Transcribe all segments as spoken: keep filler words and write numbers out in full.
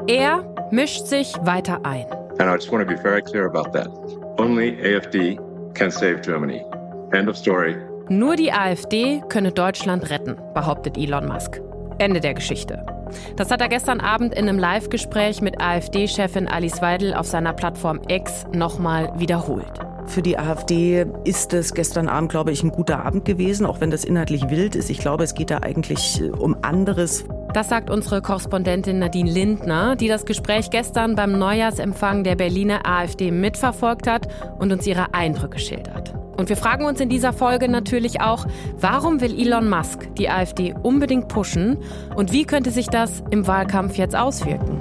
Er mischt sich weiter ein. And I just want to be very clear about that. Only A F D can save Germany. End of story. Nur die AfD könne Deutschland retten, behauptet Elon Musk. Ende der Geschichte. Das hat er gestern Abend in einem Live-Gespräch mit AfD-Chefin Alice Weidel auf seiner Plattform X nochmal wiederholt. Für die AfD ist es gestern Abend, glaube ich, ein guter Abend gewesen, auch wenn das inhaltlich wild ist. Ich glaube, es geht da eigentlich um anderes. Das sagt unsere Korrespondentin Nadine Lindner, die das Gespräch gestern beim Neujahrsempfang der Berliner AfD mitverfolgt hat und uns ihre Eindrücke schildert. Und wir fragen uns in dieser Folge natürlich auch, warum will Elon Musk die AfD unbedingt pushen und wie könnte sich das im Wahlkampf jetzt auswirken?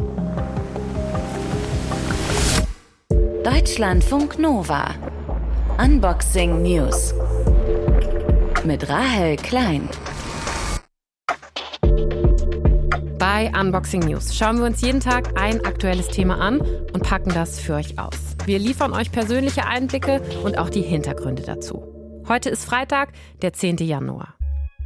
Deutschlandfunk Nova. Unboxing News. Mit Rahel Klein. Bei Unboxing News schauen wir uns jeden Tag ein aktuelles Thema an und packen das für euch aus. Wir liefern euch persönliche Einblicke und auch die Hintergründe dazu. Heute ist Freitag, der zehnten Januar.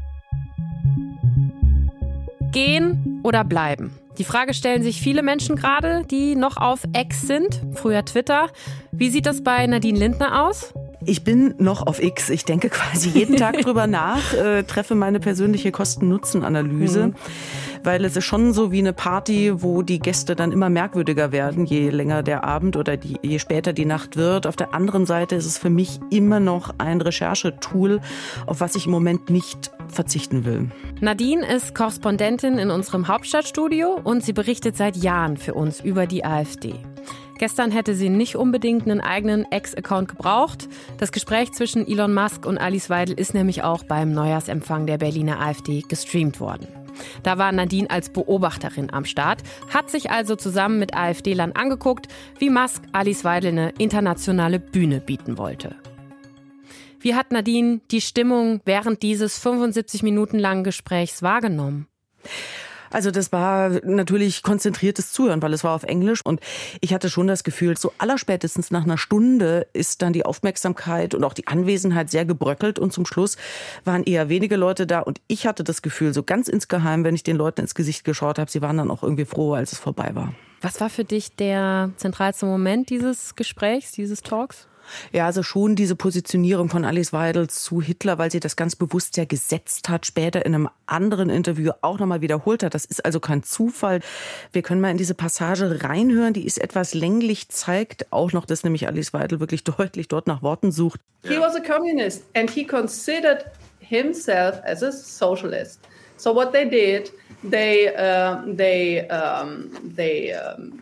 Gehen oder bleiben? Die Frage stellen sich viele Menschen gerade, die noch auf X sind, früher Twitter. Wie sieht das bei Nadine Lindner aus? Ich bin noch auf X. Ich denke quasi jeden Tag drüber nach, äh, treffe meine persönliche Kosten-Nutzen-Analyse. Mhm. Weil es ist schon so wie eine Party, wo die Gäste dann immer merkwürdiger werden, je länger der Abend oder die, je später die Nacht wird. Auf der anderen Seite ist es für mich immer noch ein Recherchetool, auf was ich im Moment nicht verzichten will. Nadine ist Korrespondentin in unserem Hauptstadtstudio und sie berichtet seit Jahren für uns über die AfD. Gestern hätte sie nicht unbedingt einen eigenen X-Account gebraucht. Das Gespräch zwischen Elon Musk und Alice Weidel ist nämlich auch beim Neujahrsempfang der Berliner AfD gestreamt worden. Da war Nadine als Beobachterin am Start, hat sich also zusammen mit AfD-Lern angeguckt, wie Musk Alice Weidel eine internationale Bühne bieten wollte. Wie hat Nadine die Stimmung während dieses fünfundsiebzig Minuten langen Gesprächs wahrgenommen? Also das war natürlich konzentriertes Zuhören, weil es war auf Englisch und ich hatte schon das Gefühl, so allerspätestens nach einer Stunde ist dann die Aufmerksamkeit und auch die Anwesenheit sehr gebröckelt und zum Schluss waren eher wenige Leute da und ich hatte das Gefühl, so ganz insgeheim, wenn ich den Leuten ins Gesicht geschaut habe, sie waren dann auch irgendwie froh, als es vorbei war. Was war für dich der zentralste Moment dieses Gesprächs, dieses Talks? Ja, also schon diese Positionierung von Alice Weidel zu Hitler, weil sie das ganz bewusst ja gesetzt hat, später in einem anderen Interview auch nochmal wiederholt hat. Das ist also kein Zufall. Wir können mal in diese Passage reinhören, die ist etwas länglich, zeigt auch noch, dass nämlich Alice Weidel wirklich deutlich dort nach Worten sucht. He was a communist and he considered himself as a socialist. So what they did, they, uh, they, um, they, um,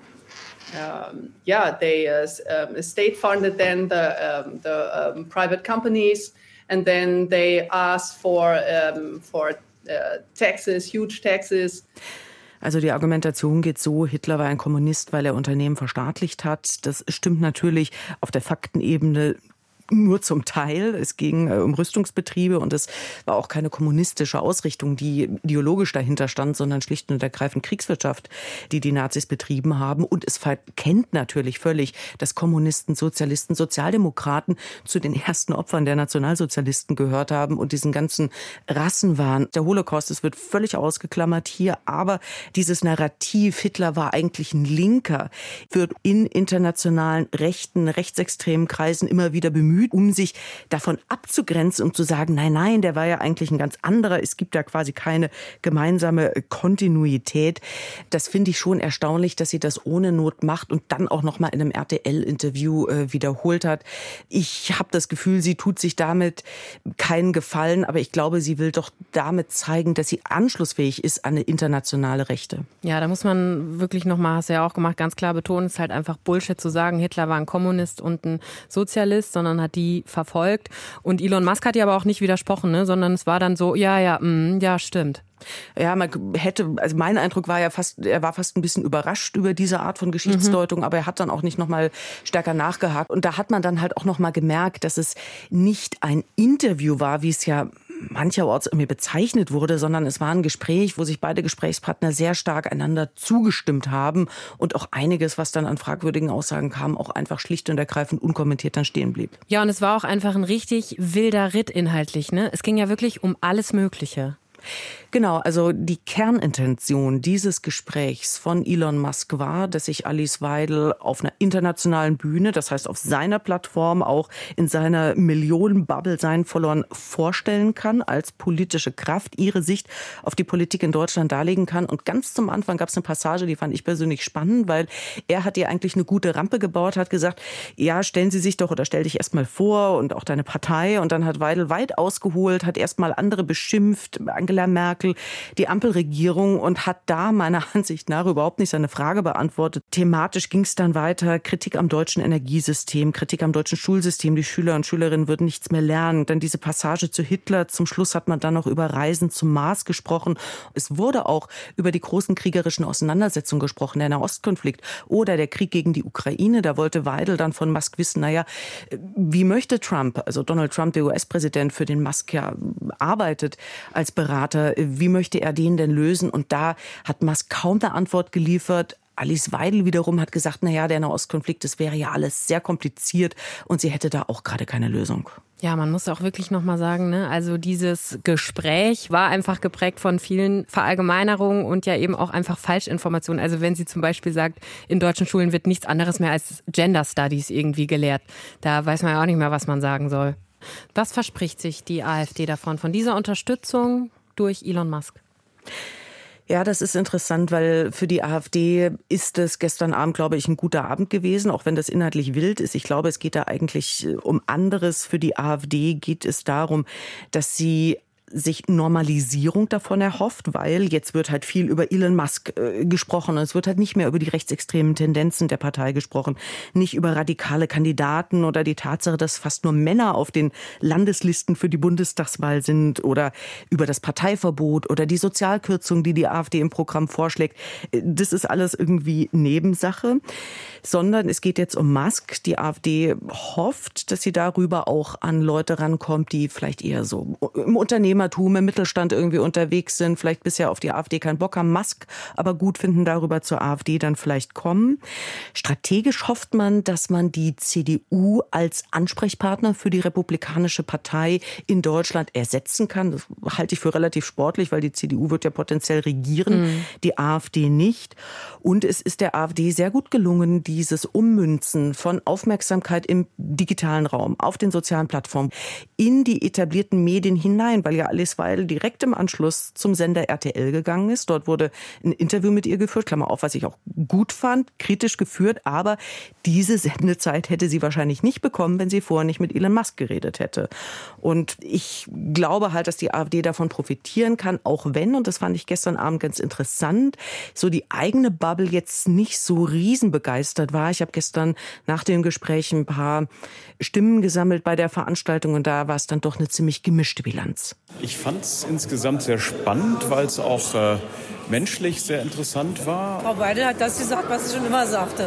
Um, yeah, they uh, um, state funded then the um, the um, private companies, and then they asked for um, for uh, taxes, huge taxes. Also die Argumentation geht so, Hitler war ein Kommunist, weil er Unternehmen verstaatlicht hat. Das stimmt natürlich auf der Faktenebene nur zum Teil. Es ging um Rüstungsbetriebe und es war auch keine kommunistische Ausrichtung, die ideologisch dahinter stand, sondern schlicht und ergreifend Kriegswirtschaft, die die Nazis betrieben haben. Und es verkennt natürlich völlig, dass Kommunisten, Sozialisten, Sozialdemokraten zu den ersten Opfern der Nationalsozialisten gehört haben und diesen ganzen Rassenwahn. Der Holocaust, es wird völlig ausgeklammert hier, aber dieses Narrativ, Hitler war eigentlich ein Linker, wird in internationalen rechten, rechtsextremen Kreisen immer wieder bemüht, um sich davon abzugrenzen, um zu sagen, nein, nein, der war ja eigentlich ein ganz anderer. Es gibt da quasi keine gemeinsame Kontinuität. Das finde ich schon erstaunlich, dass sie das ohne Not macht und dann auch noch mal in einem R T L-Interview äh, wiederholt hat. Ich habe das Gefühl, sie tut sich damit keinen Gefallen, aber ich glaube, sie will doch damit zeigen, dass sie anschlussfähig ist an eine internationale Rechte. Ja, da muss man wirklich noch mal, hast du ja auch gemacht, ganz klar betonen, es ist halt einfach Bullshit zu sagen, Hitler war ein Kommunist und ein Sozialist, sondern hat die verfolgt. Und Elon Musk hat ja aber auch nicht widersprochen, ne? Sondern es war dann so, ja, ja, mh, ja, stimmt. Ja, man hätte, also mein Eindruck war ja fast, er war fast ein bisschen überrascht über diese Art von Geschichtsdeutung, mhm. aber er hat dann auch nicht nochmal stärker nachgehakt. Und da hat man dann halt auch nochmal gemerkt, dass es nicht ein Interview war, wie es ja mancherorts irgendwie bezeichnet wurde, sondern es war ein Gespräch, wo sich beide Gesprächspartner sehr stark einander zugestimmt haben und auch einiges, was dann an fragwürdigen Aussagen kam, auch einfach schlicht und ergreifend unkommentiert dann stehen blieb. Ja, und es war auch einfach ein richtig wilder Ritt inhaltlich, ne? Es ging ja wirklich um alles Mögliche. Genau, also die Kernintention dieses Gesprächs von Elon Musk war, dass sich Alice Weidel auf einer internationalen Bühne, das heißt auf seiner Plattform, auch in seiner Millionenbubble seinen Followern vorstellen kann, als politische Kraft, ihre Sicht auf die Politik in Deutschland darlegen kann. Und ganz zum Anfang gab es eine Passage, die fand ich persönlich spannend, weil er hat ihr eigentlich eine gute Rampe gebaut, hat gesagt, ja, stellen Sie sich doch oder stell dich erst mal vor und auch deine Partei. Und dann hat Weidel weit ausgeholt, hat erst mal andere beschimpft, Angela Merkel, die Ampelregierung, und hat da meiner Ansicht nach überhaupt nicht seine Frage beantwortet. Thematisch ging es dann weiter. Kritik am deutschen Energiesystem, Kritik am deutschen Schulsystem. Die Schüler und Schülerinnen würden nichts mehr lernen. Dann diese Passage zu Hitler. Zum Schluss hat man dann noch über Reisen zum Mars gesprochen. Es wurde auch über die großen kriegerischen Auseinandersetzungen gesprochen. Der Nahostkonflikt oder der Krieg gegen die Ukraine. Da wollte Weidel dann von Musk wissen, naja, wie möchte Trump, also Donald Trump, der U S-Präsident, für den Musk ja arbeitet als Berater, wie möchte er den denn lösen? Und da hat Musk kaum eine Antwort geliefert. Alice Weidel wiederum hat gesagt, naja, der Nahostkonflikt, das wäre ja alles sehr kompliziert und sie hätte da auch gerade keine Lösung. Ja, man muss auch wirklich noch mal sagen, ne? Also dieses Gespräch war einfach geprägt von vielen Verallgemeinerungen und ja eben auch einfach Falschinformationen. Also wenn sie zum Beispiel sagt, in deutschen Schulen wird nichts anderes mehr als Gender Studies irgendwie gelehrt, da weiß man ja auch nicht mehr, was man sagen soll. Was verspricht sich die AfD davon, von dieser Unterstützung durch Elon Musk? Ja, das ist interessant, weil für die AfD ist es gestern Abend, glaube ich, ein guter Abend gewesen, auch wenn das inhaltlich wild ist. Ich glaube, es geht da eigentlich um anderes. Für die AfD geht es darum, dass sie sich Normalisierung davon erhofft, weil jetzt wird halt viel über Elon Musk äh, gesprochen und es wird halt nicht mehr über die rechtsextremen Tendenzen der Partei gesprochen, nicht über radikale Kandidaten oder die Tatsache, dass fast nur Männer auf den Landeslisten für die Bundestagswahl sind oder über das Parteiverbot oder die Sozialkürzung, die die AfD im Programm vorschlägt. Das ist alles irgendwie Nebensache, sondern es geht jetzt um Musk. Die AfD hofft, dass sie darüber auch an Leute rankommt, die vielleicht eher so im Unternehmen im Mittelstand irgendwie unterwegs sind, vielleicht bisher auf die AfD keinen Bock haben, Musk aber gut finden, darüber zur AfD dann vielleicht kommen. Strategisch hofft man, dass man die C D U als Ansprechpartner für die Republikanische Partei in Deutschland ersetzen kann. Das halte ich für relativ sportlich, weil die C D U wird ja potenziell regieren, mhm. die AfD nicht. Und es ist der AfD sehr gut gelungen, dieses Ummünzen von Aufmerksamkeit im digitalen Raum, auf den sozialen Plattformen, in die etablierten Medien hinein, weil ja Alice Weidel direkt im Anschluss zum Sender R T L gegangen ist. Dort wurde ein Interview mit ihr geführt, Klammer auf, was ich auch gut fand, kritisch geführt, aber diese Sendezeit hätte sie wahrscheinlich nicht bekommen, wenn sie vorher nicht mit Elon Musk geredet hätte. Und ich glaube halt, dass die AfD davon profitieren kann, auch wenn, und das fand ich gestern Abend ganz interessant, so die eigene Bubble jetzt nicht so riesenbegeistert war. Ich habe gestern nach dem Gespräch ein paar Stimmen gesammelt bei der Veranstaltung und da war es dann doch eine ziemlich gemischte Bilanz. Ich fand es insgesamt sehr spannend, weil es auch äh, menschlich sehr interessant war. Frau Weidel hat das gesagt, was sie schon immer sagte.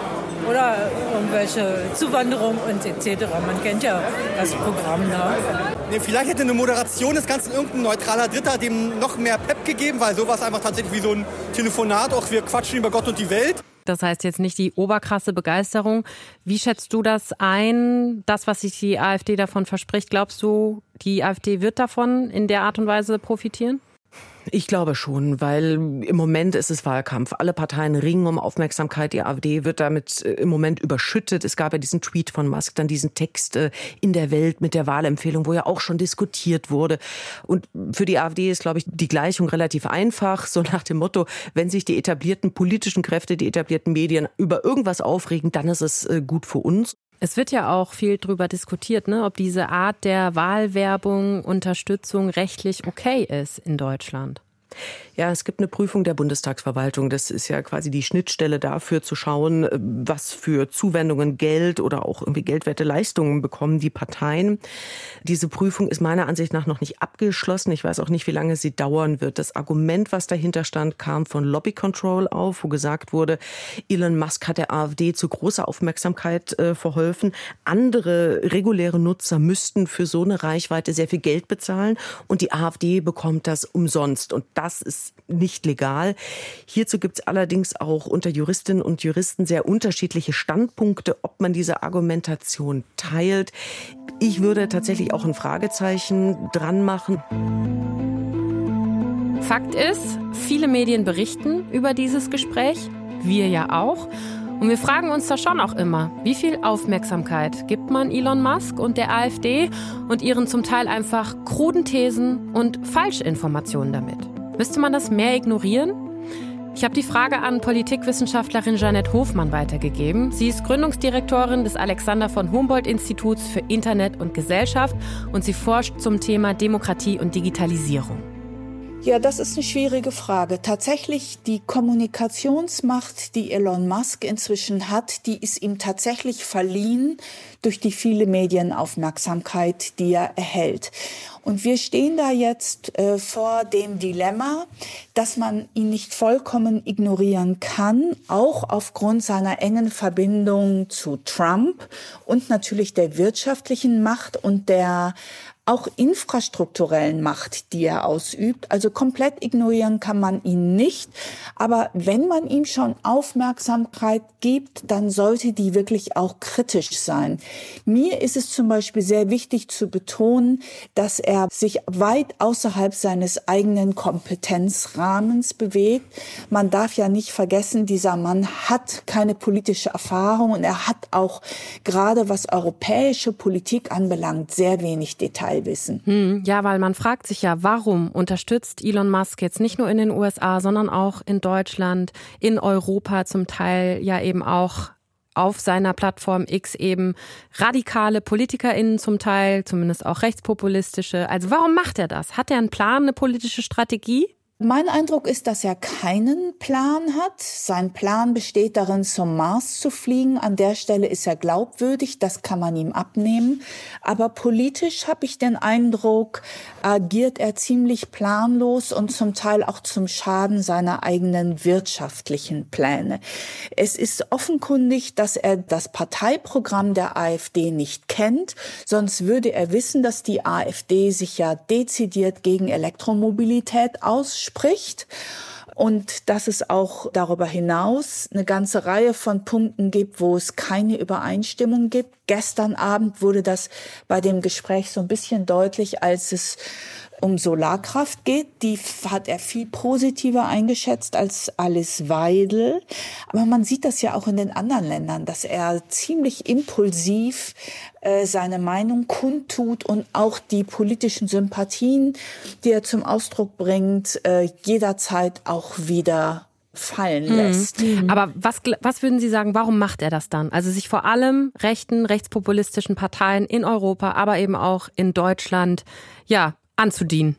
Oder irgendwelche Zuwanderung und et cetera. Man kennt ja das Programm da. Nee, vielleicht hätte eine Moderation des Ganzen irgendein neutraler Dritter dem noch mehr Pep gegeben, weil sowas einfach tatsächlich wie so ein Telefonat, auch wir quatschen über Gott und die Welt. Das heißt jetzt nicht die oberkrasse Begeisterung. Wie schätzt du das ein, das, was sich die AfD davon verspricht? Glaubst du, die AfD wird davon in der Art und Weise profitieren? Ich glaube schon, weil im Moment ist es Wahlkampf. Alle Parteien ringen um Aufmerksamkeit. Die AfD wird damit im Moment überschüttet. Es gab ja diesen Tweet von Musk, dann diesen Text in der Welt mit der Wahlempfehlung, wo ja auch schon diskutiert wurde. Und für die AfD ist, glaube ich, die Gleichung relativ einfach. So nach dem Motto, wenn sich die etablierten politischen Kräfte, die etablierten Medien über irgendwas aufregen, dann ist es gut für uns. Es wird ja auch viel darüber diskutiert, ne, ob diese Art der Wahlwerbung, Unterstützung rechtlich okay ist in Deutschland. Ja, es gibt eine Prüfung der Bundestagsverwaltung. Das ist ja quasi die Schnittstelle dafür zu schauen, was für Zuwendungen, Geld oder auch irgendwie geldwerte Leistungen bekommen die Parteien. Diese Prüfung ist meiner Ansicht nach noch nicht abgeschlossen. Ich weiß auch nicht, wie lange sie dauern wird. Das Argument, was dahinter stand, kam von Lobby Control auf, wo gesagt wurde, Elon Musk hat der AfD zu großer Aufmerksamkeit äh, verholfen. Andere reguläre Nutzer müssten für so eine Reichweite sehr viel Geld bezahlen und die AfD bekommt das umsonst. Und das ist nicht legal. Hierzu gibt es allerdings auch unter Juristinnen und Juristen sehr unterschiedliche Standpunkte, ob man diese Argumentation teilt. Ich würde tatsächlich auch ein Fragezeichen dran machen. Fakt ist, viele Medien berichten über dieses Gespräch, wir ja auch. Und wir fragen uns da schon auch immer, wie viel Aufmerksamkeit gibt man Elon Musk und der AfD und ihren zum Teil einfach kruden Thesen und Falschinformationen damit? Müsste man das mehr ignorieren? Ich habe die Frage an Politikwissenschaftlerin Jeanette Hofmann weitergegeben. Sie ist Gründungsdirektorin des Alexander von Humboldt-Instituts für Internet und Gesellschaft und sie forscht zum Thema Demokratie und Digitalisierung. Ja, das ist eine schwierige Frage. Tatsächlich die Kommunikationsmacht, die Elon Musk inzwischen hat, die ist ihm tatsächlich verliehen durch die viele Medienaufmerksamkeit, die er erhält. Und wir stehen da jetzt äh, vor dem Dilemma, dass man ihn nicht vollkommen ignorieren kann, auch aufgrund seiner engen Verbindung zu Trump und natürlich der wirtschaftlichen Macht und der auch infrastrukturellen Macht, die er ausübt. Also komplett ignorieren kann man ihn nicht. Aber wenn man ihm schon Aufmerksamkeit gibt, dann sollte die wirklich auch kritisch sein. Mir ist es zum Beispiel sehr wichtig zu betonen, dass er sich weit außerhalb seines eigenen Kompetenzrahmens bewegt. Man darf ja nicht vergessen, dieser Mann hat keine politische Erfahrung und er hat auch gerade was europäische Politik anbelangt, sehr wenig Detail. Wissen. Hm, ja, weil man fragt sich ja, warum unterstützt Elon Musk jetzt nicht nur in den U S A, sondern auch in Deutschland, in Europa zum Teil ja eben auch auf seiner Plattform X eben radikale PolitikerInnen zum Teil, zumindest auch rechtspopulistische. Also warum macht er das? Hat er einen Plan, eine politische Strategie? Mein Eindruck ist, dass er keinen Plan hat. Sein Plan besteht darin, zum Mars zu fliegen. An der Stelle ist er glaubwürdig, das kann man ihm abnehmen. Aber politisch habe ich den Eindruck, agiert er ziemlich planlos und zum Teil auch zum Schaden seiner eigenen wirtschaftlichen Pläne. Es ist offenkundig, dass er das Parteiprogramm der AfD nicht kennt. Sonst würde er wissen, dass die AfD sich ja dezidiert gegen Elektromobilität ausspricht. Spricht und dass es auch darüber hinaus eine ganze Reihe von Punkten gibt, wo es keine Übereinstimmung gibt. Gestern Abend wurde das bei dem Gespräch so ein bisschen deutlich, als es um Solarkraft geht. Die hat er viel positiver eingeschätzt als Alice Weidel. Aber man sieht das ja auch in den anderen Ländern, dass er ziemlich impulsiv äh, seine Meinung kundtut und auch die politischen Sympathien, die er zum Ausdruck bringt, äh, jederzeit auch wieder fallen lässt. Mhm. Aber was, was würden Sie sagen, warum macht er das dann? Also sich vor allem rechten, rechtspopulistischen Parteien in Europa, aber eben auch in Deutschland, ja, anzudienen?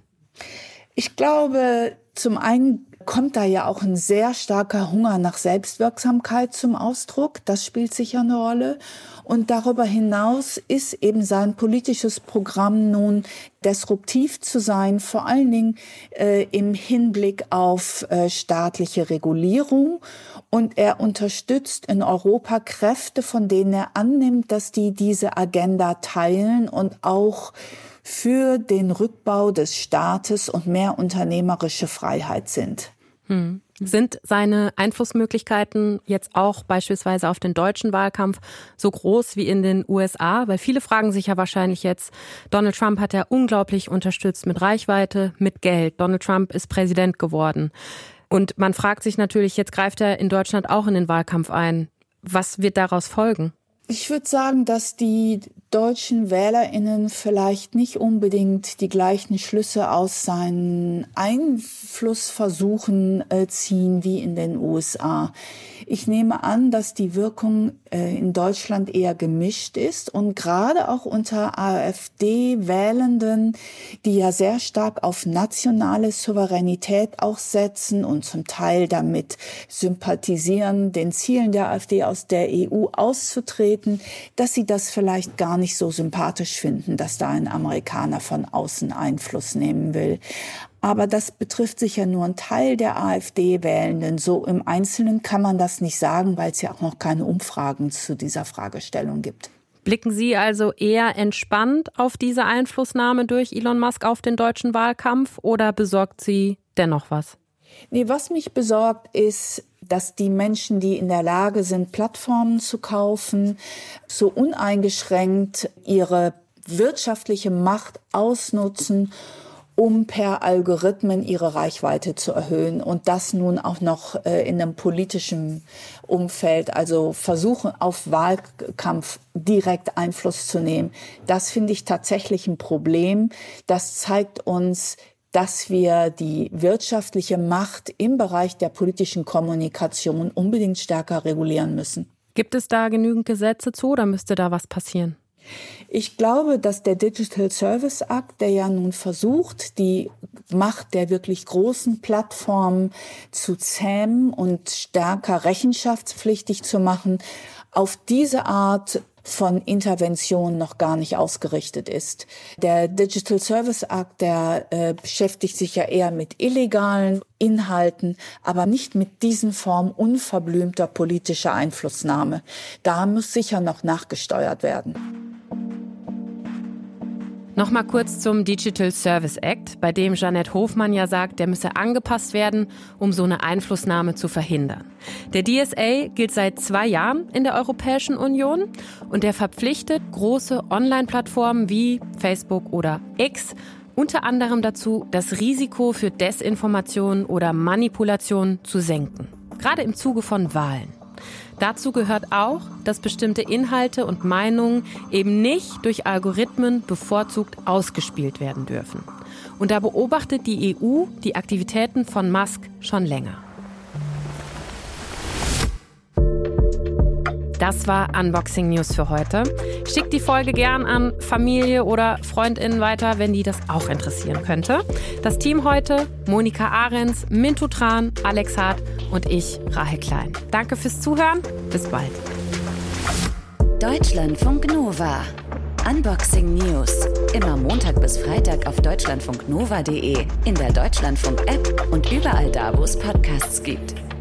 Ich glaube, zum einen kommt da ja auch ein sehr starker Hunger nach Selbstwirksamkeit zum Ausdruck. Das spielt sicher eine Rolle. Und darüber hinaus ist eben sein politisches Programm nun disruptiv zu sein, vor allen Dingen äh, im Hinblick auf äh, staatliche Regulierung. Und er unterstützt in Europa Kräfte, von denen er annimmt, dass die diese Agenda teilen und auch für den Rückbau des Staates und mehr unternehmerische Freiheit sind. Hm. Sind seine Einflussmöglichkeiten jetzt auch beispielsweise auf den deutschen Wahlkampf so groß wie in den U S A? Weil viele fragen sich ja wahrscheinlich jetzt, Donald Trump hat ja unglaublich unterstützt mit Reichweite, mit Geld. Donald Trump ist Präsident geworden. Und man fragt sich natürlich, jetzt greift er in Deutschland auch in den Wahlkampf ein. Was wird daraus folgen? Ich würde sagen, dass die deutschen WählerInnen vielleicht nicht unbedingt die gleichen Schlüsse aus seinen Einflussversuchen äh, ziehen wie in den U S A. Ich nehme an, dass die Wirkung äh, in Deutschland eher gemischt ist und gerade auch unter AfD-Wählenden, die ja sehr stark auf nationale Souveränität auch setzen und zum Teil damit sympathisieren, den Zielen der AfD aus der E U auszutreten, dass sie das vielleicht gar nicht so sympathisch finden, dass da ein Amerikaner von außen Einfluss nehmen will. Aber das betrifft sicher nur einen Teil der AfD-Wählenden. So im Einzelnen kann man das nicht sagen, weil es ja auch noch keine Umfragen zu dieser Fragestellung gibt. Blicken Sie also eher entspannt auf diese Einflussnahme durch Elon Musk auf den deutschen Wahlkampf oder besorgt Sie dennoch was? Nee, was mich besorgt ist, dass die Menschen, die in der Lage sind, Plattformen zu kaufen, so uneingeschränkt ihre wirtschaftliche Macht ausnutzen, um per Algorithmen ihre Reichweite zu erhöhen und das nun auch noch äh, in einem politischen Umfeld, also versuchen auf Wahlkampf direkt Einfluss zu nehmen. Das finde ich tatsächlich ein Problem. Das zeigt uns, dass wir die wirtschaftliche Macht im Bereich der politischen Kommunikation unbedingt stärker regulieren müssen. Gibt es da genügend Gesetze zu oder müsste da was passieren? Ich glaube, dass der Digital Service Act, der ja nun versucht, die Macht der wirklich großen Plattformen zu zähmen und stärker rechenschaftspflichtig zu machen, auf diese Art von Intervention noch gar nicht ausgerichtet ist. Der Digital Service Act, der äh, beschäftigt sich ja eher mit illegalen Inhalten, aber nicht mit diesen Formen unverblümter politischer Einflussnahme. Da muss sicher noch nachgesteuert werden. Nochmal kurz zum Digital Service Act, bei dem Jeanette Hofmann ja sagt, der müsse angepasst werden, um so eine Einflussnahme zu verhindern. Der D S A gilt seit zwei Jahren in der Europäischen Union und der verpflichtet große Online-Plattformen wie Facebook oder X unter anderem dazu, das Risiko für Desinformation oder Manipulation zu senken, gerade im Zuge von Wahlen. Dazu gehört auch, dass bestimmte Inhalte und Meinungen eben nicht durch Algorithmen bevorzugt ausgespielt werden dürfen. Und da beobachtet die E U die Aktivitäten von Musk schon länger. Das war Unboxing News für heute. Schickt die Folge gern an Familie oder FreundInnen weiter, wenn die das auch interessieren könnte. Das Team heute: Monika Ahrens, Mintu Tran, Alex Hart und ich, Rahel Klein. Danke fürs Zuhören. Bis bald. Deutschlandfunk Nova. Unboxing News. Immer Montag bis Freitag auf deutschlandfunknova punkt de, in der Deutschlandfunk-App und überall da, wo es Podcasts gibt.